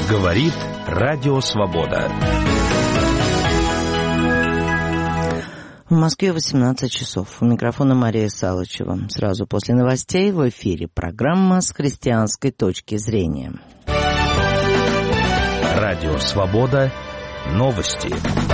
Говорит Радио Свобода. В Москве 18 часов. У микрофона Мария Салычева. Сразу после новостей в эфире программа «С христианской точки зрения». Радио Свобода. Новости.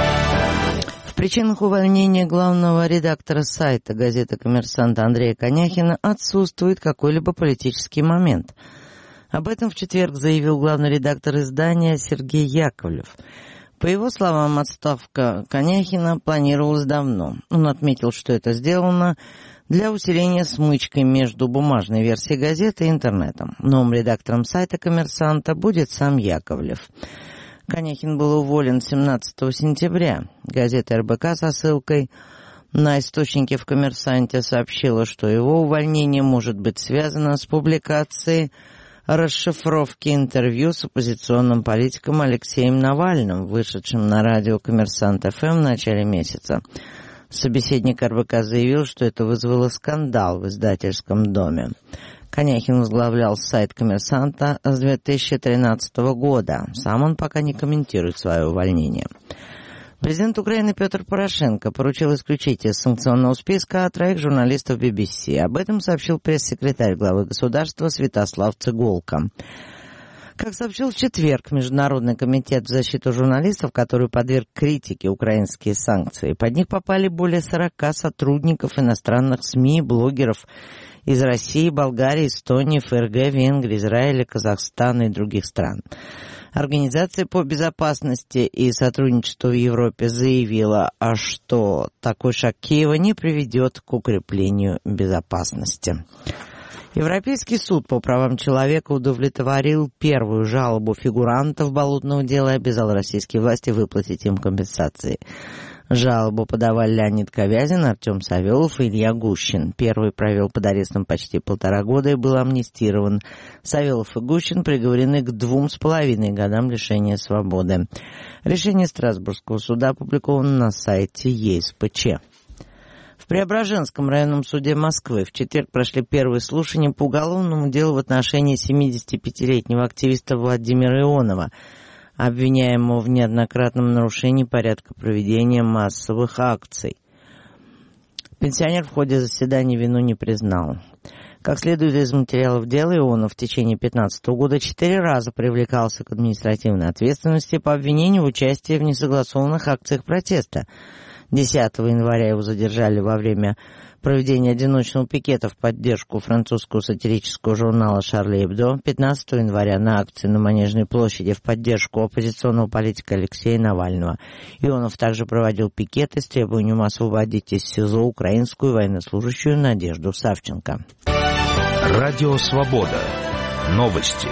В причинах увольнения главного редактора сайта газеты «Коммерсант» Андрея Коняхина отсутствует какой-либо политический момент. Об этом в четверг заявил главный редактор издания Сергей Яковлев. По его словам, отставка Коняхина планировалась давно. Он отметил, что это сделано для усиления смычки между бумажной версией газеты и интернетом. Новым редактором сайта «Коммерсанта» будет сам Яковлев. Коняхин был уволен 17 сентября. Газета РБК со ссылкой на источники в «Коммерсанте» сообщила, что его увольнение может быть связано с публикацией расшифровки интервью с оппозиционным политиком Алексеем Навальным, вышедшим на радио «Коммерсант ФМ» в начале месяца. Собеседник РБК заявил, что это вызвало скандал в издательском доме. Коняхин возглавлял сайт «Коммерсанта» с 2013 года. Сам он пока не комментирует свое увольнение. Президент Украины Петр Порошенко поручил исключить из санкционного списка 3 журналистов BBC. Об этом сообщил пресс-секретарь главы государства Святослав Цыголка. Как сообщил в четверг Международный комитет в защиту журналистов, который подверг критике украинские санкции, под них попали более 40 сотрудников иностранных СМИ и блогеров из России, Болгарии, Эстонии, ФРГ, Венгрии, Израиля, Казахстана и других стран. Организация по безопасности и сотрудничеству в Европе заявила, что такой шаг Киева не приведет к укреплению безопасности. Европейский суд по правам человека удовлетворил первую жалобу фигурантов болотного дела и обязал российские власти выплатить им компенсации. Жалобу подавали Леонид Ковязин, Артем Савелов и Илья Гущин. Первый провел под арестом почти 1,5 года и был амнистирован. Савелов и Гущин приговорены к 2,5 годам лишения свободы. Решение Страсбургского суда опубликовано на сайте ЕСПЧ. В Преображенском районном суде Москвы в четверг прошли первые слушания по уголовному делу в отношении 75-летнего активиста Владимира Ионова, обвиняемого в неоднократном нарушении порядка проведения массовых акций. Пенсионер в ходе заседания вину не признал. Как следует из материалов дела, Ионов в течение 2015 года 4 раза привлекался к административной ответственности по обвинению в участии в несогласованных акциях протеста. 10 января его задержали во время проведения одиночного пикета в поддержку французского сатирического журнала «Шарли Эбдо», 15 января на акции на Манежной площади в поддержку оппозиционного политика Алексея Навального. Ионов также проводил пикеты с требованием освободить из СИЗО украинскую военнослужащую Надежду Савченко. Радио Свобода. Новости.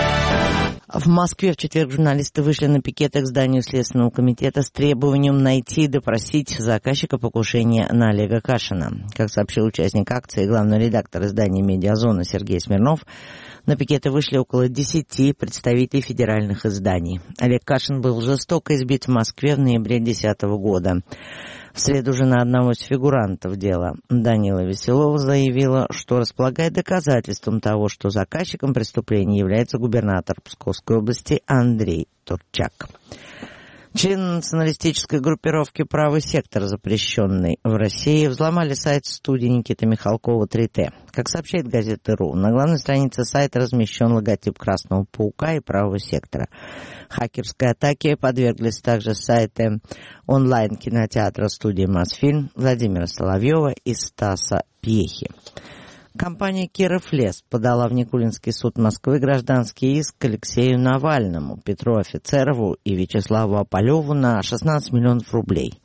В Москве в четверг журналисты вышли на пикеты к зданию Следственного комитета с требованием найти и допросить заказчика покушения на Олега Кашина. Как сообщил участник акции, главный редактор издания «Медиазона» Сергей Смирнов, на пикеты вышли около 10 представителей федеральных изданий. Олег Кашин был жестоко избит в Москве в ноябре 2010 года. В среду жена одного из фигурантов дела, Данила Веселова, заявила, что располагает доказательством того, что заказчиком преступления является губернатор Псковской области Андрей Турчак. Члены националистической группировки «Правый сектор», запрещенный в России, взломали сайт студии Никиты Михалкова 3Т. Как сообщает газета РУ, на главной странице сайта размещен логотип Красного Паука и Правого сектора. Хакерской атаке подверглись также сайты онлайн-кинотеатра студии «Мосфильм» Владимира Соловьева и Стаса Пьехи. Компания «Киров Лес» подала в Никулинский суд Москвы гражданский иск к Алексею Навальному, Петру Офицерову и Вячеславу Ополеву на 16 миллионов рублей.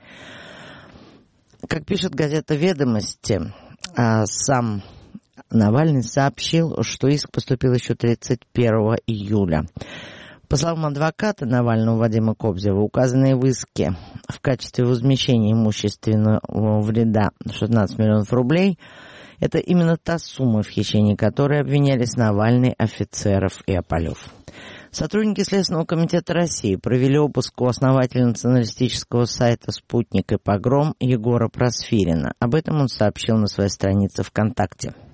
Как пишет газета «Ведомости», сам Навальный сообщил, что иск поступил еще 31 июля. По словам адвоката Навального Вадима Кобзева, указанные в иске в качестве возмещения имущественного вреда 16 миллионов рублей – это именно та сумма, в хищении которой обвинялись Навальный, Офицеров и Ополев. Сотрудники Следственного комитета России провели обыск у основателя националистического сайта «Спутник и Погром» Егора Просфирина. Об этом он сообщил на своей странице ВКонтакте.